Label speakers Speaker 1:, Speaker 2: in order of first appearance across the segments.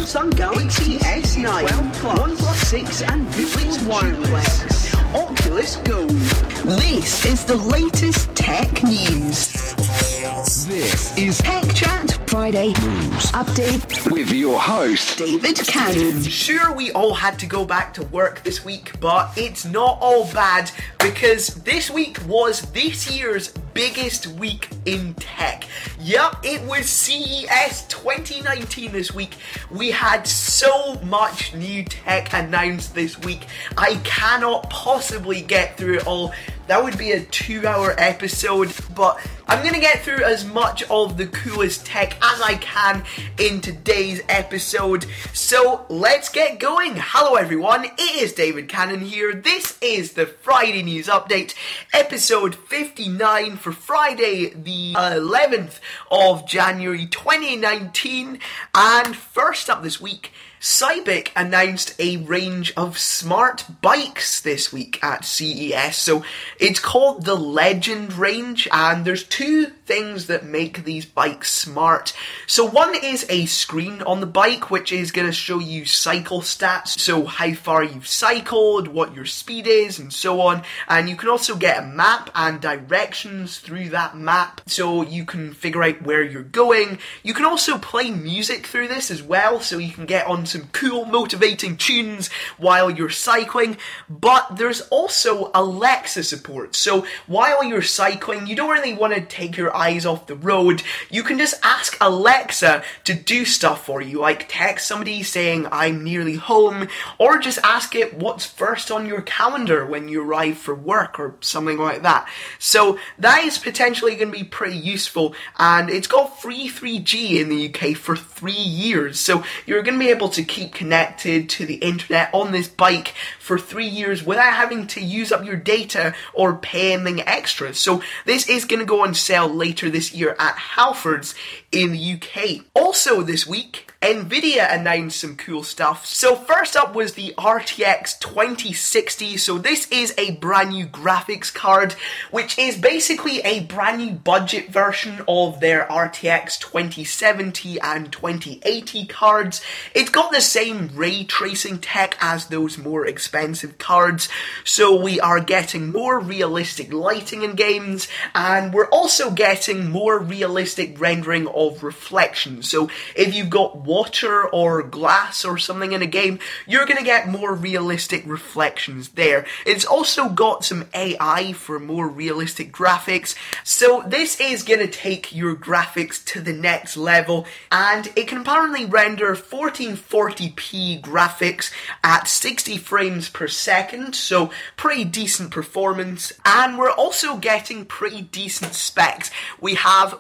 Speaker 1: Samsung Galaxy S9, OnePlus 6 and Bluetooth Wireless, Oculus Go. This is the latest tech news.
Speaker 2: This is
Speaker 1: Tech Chat Friday News Update
Speaker 2: with your host,
Speaker 1: David Cannon.
Speaker 3: Sure, we all had to go back to work this week, but it's not all bad because this week was this year's biggest week in tech. Yup, it was CES 2019 this week. We had so much new tech announced this week. I cannot possibly get through it all. That would be a 2-hour episode, but I'm going to get through as much of the coolest tech as I can in today's episode. So let's get going. Hello everyone, it is David Cannon here. This is the Friday News Update, episode 59 for Friday the 11th of January 2019. And first up this week, Cybic announced a range of smart bikes this week at CES. So it's called the Legend range, and there's two things that make these bikes smart. So one is a screen on the bike which is going to show you cycle stats, so how far you've cycled, what your speed is, and so on. And you can also get a map and directions through that map, so you can figure out where you're going. You can also play music through this as well, so you can get on some cool motivating tunes while you're cycling. But there's also Alexa support, so while you're cycling you don't really want to take your eyes off the road. You can just ask Alexa to do stuff for you, like text somebody saying I'm nearly home, or just ask it what's first on your calendar when you arrive for work or something like that. So that is potentially going to be pretty useful, and it's got free 3G in the UK for 3 years, so you're going to be able to keep connected to the internet on this bike for 3 years without having to use up your data or pay anything extra. So this is going to go on sale later this year at Halfords in the UK. Also this week, Nvidia announced some cool stuff. So first up was the RTX 2060. So this is a brand new graphics card, which is basically a brand new budget version of their RTX 2070 and 2080 cards. It's got the same ray tracing tech as those more expensive cards, so we are getting more realistic lighting in games, and we're also getting more realistic rendering of reflections. So if you've got water or glass or something in a game, you're going to get more realistic reflections there. It's also got some AI for more realistic graphics, so this is going to take your graphics to the next level, and it can apparently render 1440p graphics at 60 frames per second, so pretty decent performance. And we're also getting pretty decent specs. We have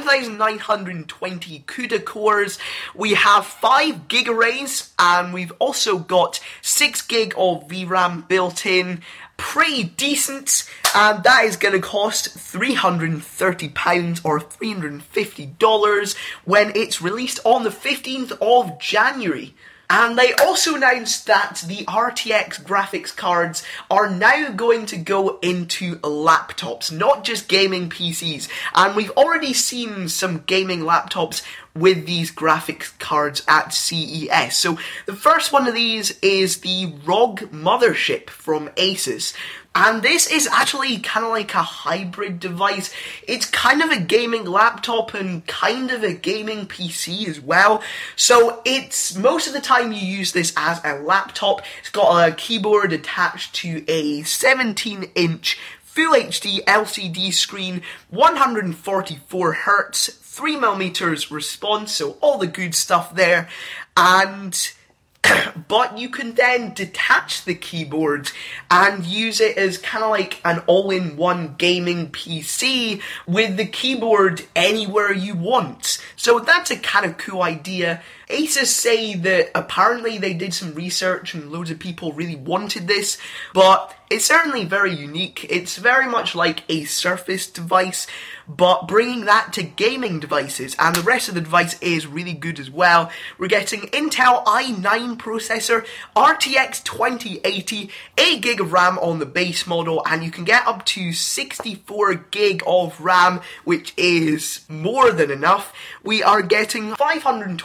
Speaker 3: 1920 CUDA cores, we have 5 gig arrays, and we've also got 6 gig of VRAM built in. Pretty decent, and that is going to cost £330 or $350 when it's released on the 15th of January. And they also announced that the RTX graphics cards are now going to go into laptops, not just gaming PCs. And we've already seen some gaming laptops with these graphics cards at CES. So the first one of these is the ROG Mothership from Asus. And this is actually kind of like a hybrid device. It's kind of a gaming laptop and kind of a gaming PC as well. So it's, most of the time you use this as a laptop. It's got a keyboard attached to a 17-inch Full HD LCD screen, 144 Hz, 3mm response, so all the good stuff there. And but you can then detach the keyboard and use it as kind of like an all-in-one gaming PC with the keyboard anywhere you want. So that's a kind of cool idea. Asus say that apparently they did some research and loads of people really wanted this, but it's certainly very unique. It's very much like a Surface device, but bringing that to gaming devices, and the rest of the device is really good as well. We're getting Intel i9 processor, RTX 2080, 8GB of RAM on the base model, and you can get up to 64GB of RAM, which is more than enough. We are getting 512GB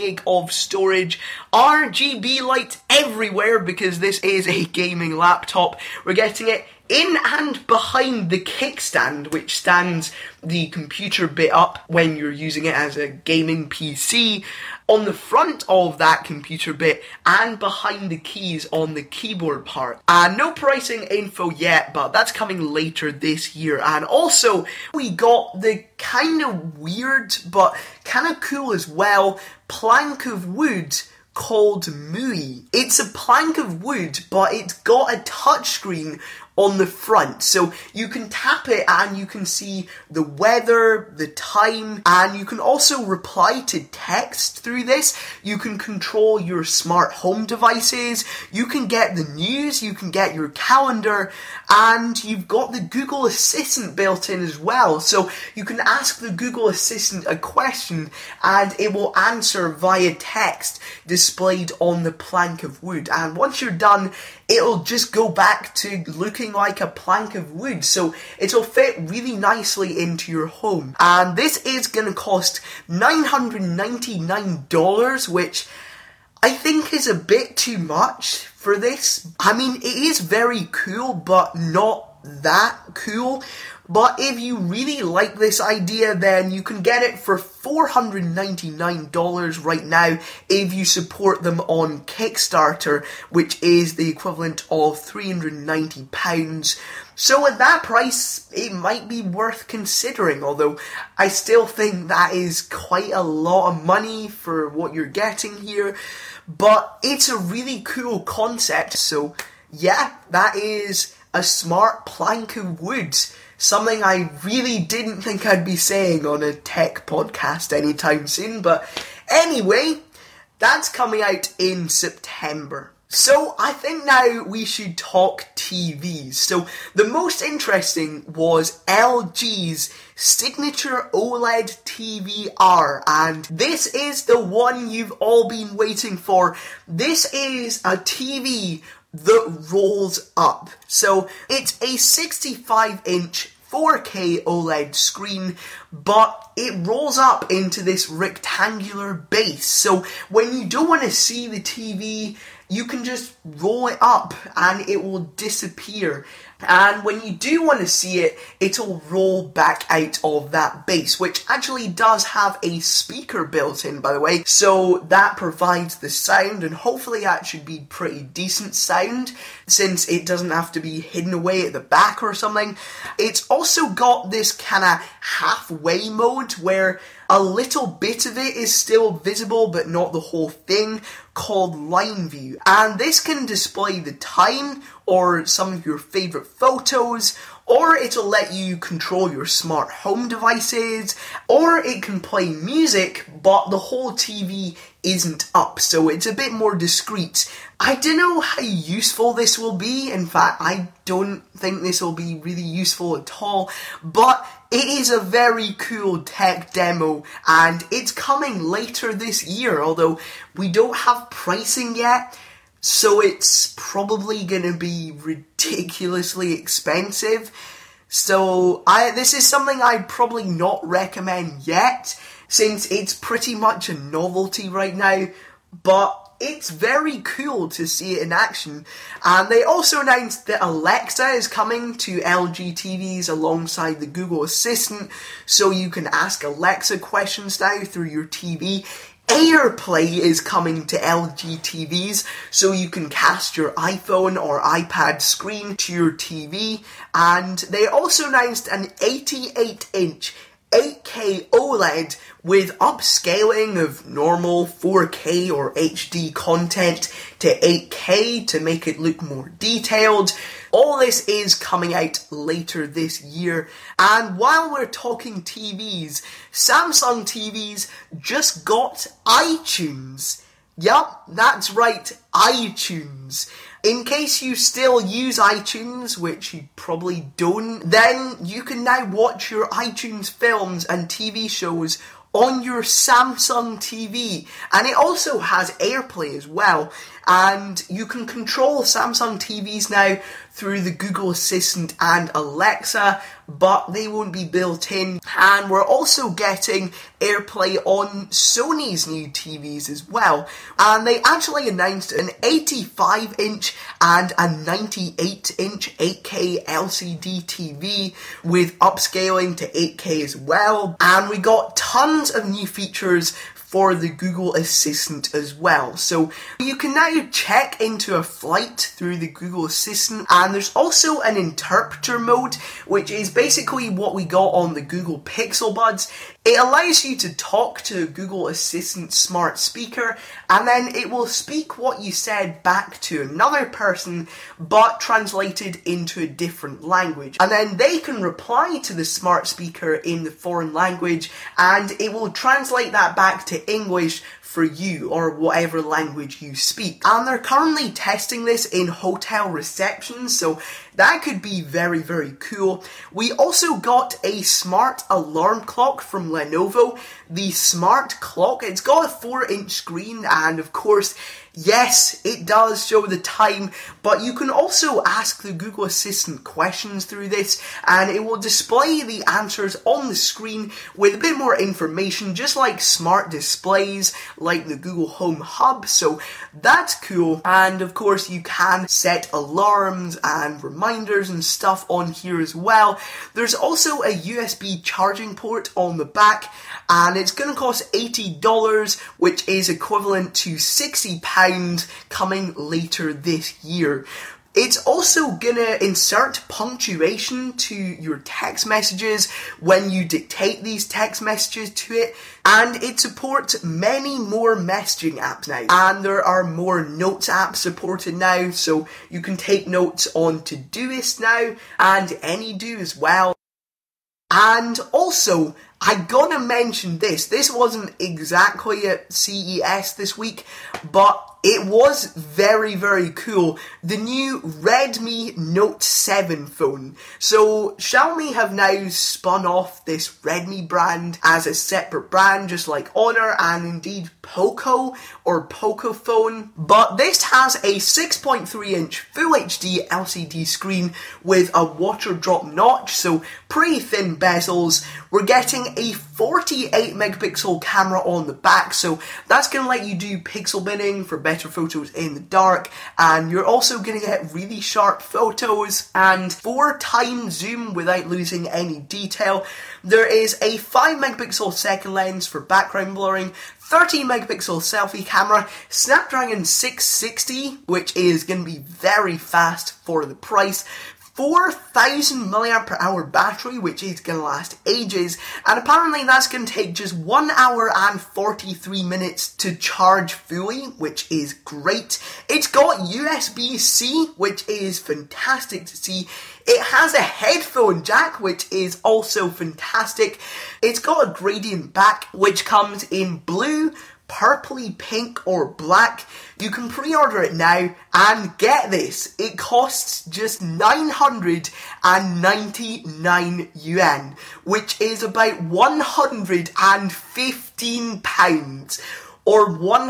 Speaker 3: gig of storage, RGB lights everywhere because this is a gaming laptop. We're getting it in and behind the kickstand, which stands the computer bit up when you're using it as a gaming PC, on the front of that computer bit, and behind the keys on the keyboard part. And no pricing info yet, but that's coming later this year. And also, we got the kind of weird, but kind of cool as well, plank of wood called MUI. It's a plank of wood, but it's got a touchscreen on the front, so you can tap it and you can see the weather, the time, and you can also reply to text through this. You can control your smart home devices, you can get the news, you can get your calendar, and you've got the Google Assistant built in as well, so you can ask the Google Assistant a question and it will answer via text displayed on the plank of wood. And once you're done, it'll just go back to looking like a plank of wood, so it'll fit really nicely into your home. And this is going to cost $999, which I think is a bit too much for this. I mean, it is very cool, but not that cool. But if you really like this idea, then you can get it for $499 right now if you support them on Kickstarter, which is the equivalent of £390. So at that price, it might be worth considering, although I still think that is quite a lot of money for what you're getting here. But it's a really cool concept, so yeah, that is a smart plank of wood. Something I really didn't think I'd be saying on a tech podcast anytime soon, but anyway, that's coming out in September. So I think now we should talk TVs. So the most interesting was LG's signature OLED TV R, and this is the one you've all been waiting for. This is a TV that rolls up. So it's a 65-inch 4K OLED screen, but it rolls up into this rectangular base. So when you don't want to see the TV, you can just roll it up and it will disappear. And when you do want to see it, it'll roll back out of that base, which actually does have a speaker built in, by the way. So that provides the sound, and hopefully that should be pretty decent sound, since it doesn't have to be hidden away at the back or something. It's also got this kind of halfway mode where a little bit of it is still visible, but not the whole thing, called Line View. And this can display the time, or some of your favourite photos, or it'll let you control your smart home devices, or it can play music, but the whole TV isn't up, so it's a bit more discreet. I don't know how useful this will be. In fact, I don't think this will be really useful at all, but it is a very cool tech demo, and it's coming later this year, although we don't have pricing yet, so it's probably going to be ridiculously expensive. So this is something I'd probably not recommend yet, since it's pretty much a novelty right now, but it's very cool to see it in action. And they also announced that Alexa is coming to LG TVs alongside the Google Assistant, so you can ask Alexa questions now through your TV. AirPlay is coming to LG TVs, so you can cast your iPhone or iPad screen to your TV. And they also announced an 88-inch 8K OLED with upscaling of normal 4K or HD content to 8K to make it look more detailed. All this is coming out later this year. And while we're talking TVs, Samsung TVs just got iTunes. Yup, that's right, iTunes. In case you still use iTunes, which you probably don't, then you can now watch your iTunes films and TV shows on your Samsung TV. And it also has AirPlay as well. and you can control Samsung TVs now through the Google Assistant and Alexa, but they won't be built in. And we're also getting AirPlay on Sony's new TVs as well. And they actually announced an 85-inch and a 98-inch 8K LCD TV with upscaling to 8K as well. And we got tons of new features for the Google Assistant as well. So you can now check into a flight through the Google Assistant, and there's also an interpreter mode, which is basically what we got on the Google Pixel Buds. It allows you to talk to Google Assistant smart speaker, and then it will speak what you said back to another person, but translated into a different language. And then they can reply to the smart speaker in the foreign language, and it will translate that back to English for you, or whatever language you speak. And they're currently testing this in hotel receptions, so that could be very, very cool. We also got a smart alarm clock from Lenovo. The smart clock, it's got a 4-inch screen, and of course, yes, it does show the time, but you can also ask the Google Assistant questions through this, and it will display the answers on the screen with a bit more information, just like smart displays, like the Google Home Hub, so that's cool. And of course, you can set alarms and reminders and stuff on here as well. There's also a USB charging port on the back, and it's going to cost $80, which is equivalent to £60 coming later this year. It's also gonna insert punctuation to your text messages when you dictate these text messages to it, and it supports many more messaging apps now. And there are more notes apps supported now, so you can take notes on Todoist now, and AnyDo as well. And also, I gotta mention this wasn't exactly at CES this week, but it was very, very cool. The new Redmi Note 7 phone. So Xiaomi have now spun off this Redmi brand as a separate brand, just like Honor and indeed Poco or Pocophone. But this has a 6.3-inch Full HD LCD screen with a water drop notch, so pretty thin bezels. We're getting a 48 megapixel camera on the back, so that's going to let you do pixel binning for better photos in the dark, and you're also going to get really sharp photos and 4x zoom without losing any detail. There is a 5 megapixel second lens for background blurring, 13 megapixel selfie camera, Snapdragon 660, which is going to be very fast for the price, 4,000 mAh battery, which is going to last ages, and apparently that's going to take just 1 hour and 43 minutes to charge fully, which is great. It's got USB-C, which is fantastic to see. It has a headphone jack, which is also fantastic. It's got a gradient back, which comes in blue, purpley pink or black. You can pre-order it now, and get this, it costs just 999 yuan, which is about £115 or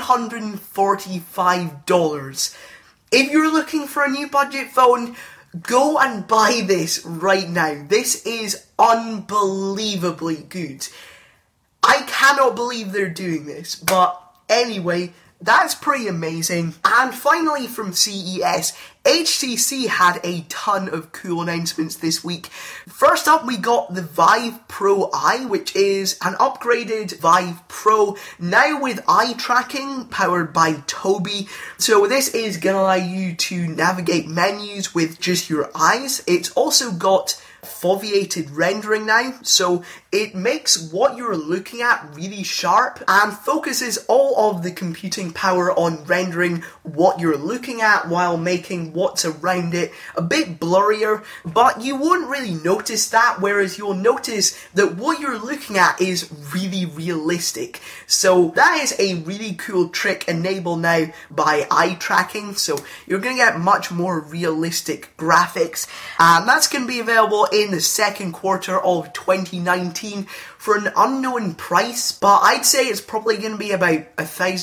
Speaker 3: $145. If you're looking for a new budget phone, go and buy this right now. This is unbelievably good. I cannot believe they're doing this, but anyway, that's pretty amazing. And finally from CES, HTC had a ton of cool announcements this week. First up, we got the Vive Pro Eye, which is an upgraded Vive Pro, now with eye tracking, powered by Tobii. So this is going to allow you to navigate menus with just your eyes. It's also got foveated rendering now, so it makes what you're looking at really sharp and focuses all of the computing power on rendering what you're looking at while making what's around it a bit blurrier, but you won't really notice that, whereas you'll notice that what you're looking at is really realistic. So that is a really cool trick enabled now by eye tracking, so you're going to get much more realistic graphics, and that's going to be available out in the second quarter of 2019 for an unknown price, but I'd say it's probably going to be about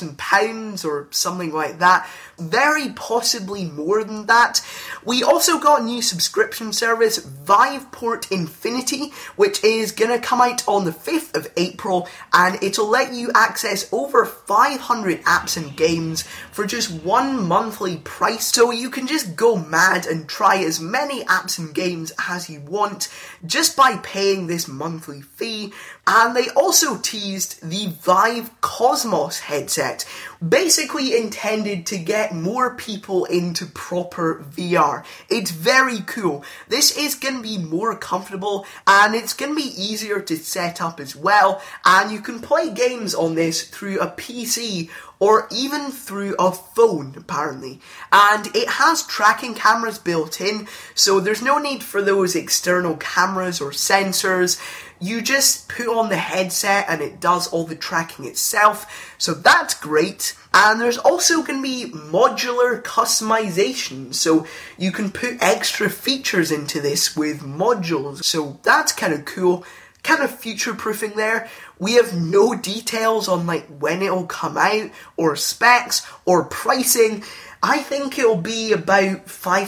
Speaker 3: £1,000 or something like that. Very possibly more than that. We also got a new subscription service, Viveport Infinity, which is going to come out on the 5th of April, and it'll let you access over 500 apps and games for just one monthly price. So you can just go mad and try as many apps and games as you want just by paying this monthly fee. And they also teased the Vive Cosmos headset, basically intended to get more people into proper VR. It's very cool. This is going to be more comfortable and it's going to be easier to set up as well, and you can play games on this through a PC or even through a phone, apparently. And it has tracking cameras built in, so there's no need for those external cameras or sensors. You just put on the headset and it does all the tracking itself, so that's great. And there's also going to be modular customization, so you can put extra features into this with modules, so that's kind of cool. Kind of future-proofing there. We have no details on when it'll come out, or specs, or pricing. I think it'll be about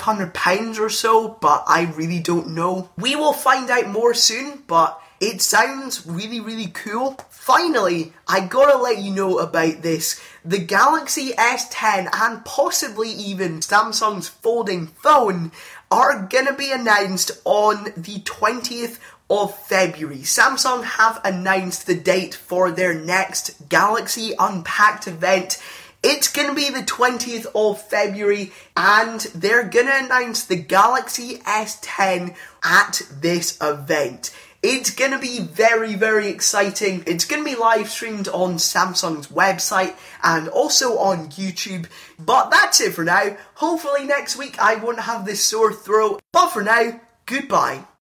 Speaker 3: £500 or so, but I really don't know. We will find out more soon, but it sounds really, really cool. Finally, I gotta let you know about this. The Galaxy S10 and possibly even Samsung's folding phone are gonna be announced on the 20th of February. Samsung have announced the date for their next Galaxy Unpacked event. It's going to be the 20th of February, and they're going to announce the Galaxy S10 at this event. It's going to be very, very exciting. It's going to be live streamed on Samsung's website and also on YouTube. But that's it for now. Hopefully next week I won't have this sore throat. But for now, goodbye.